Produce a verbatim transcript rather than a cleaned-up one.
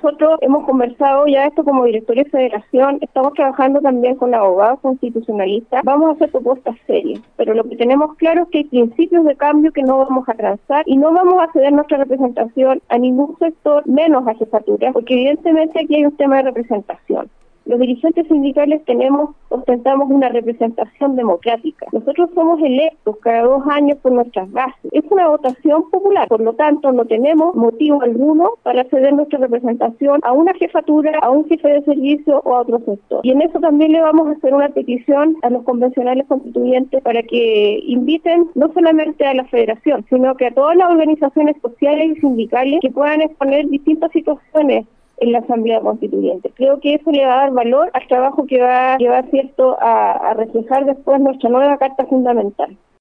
nosotros hemos conversado ya esto como directorio de federación, estamos trabajando también con abogados constitucionalistas, vamos a hacer propuestas serias, pero lo que tenemos claro es que hay principios de cambio que no vamos a transar y no vamos a ceder nuestra representación a ningún sector, menos a jefaturas, porque evidentemente aquí hay un tema de representación. Los dirigentes sindicales tenemos, ostentamos una representación democrática. Nosotros somos electos cada dos años por nuestras bases. Es una votación popular, por lo tanto no tenemos motivo alguno para ceder nuestra representación a una jefatura, a un jefe de servicio o a otro sector. Y en eso también le vamos a hacer una petición a los convencionales constituyentes para que inviten no solamente a la federación, sino que a todas las organizaciones sociales y sindicales que puedan exponer distintas situaciones en la Asamblea Constituyente. Creo que eso le va a dar valor al trabajo que va, que va cierto, a, a reflejar después nuestra nueva Carta Fundamental.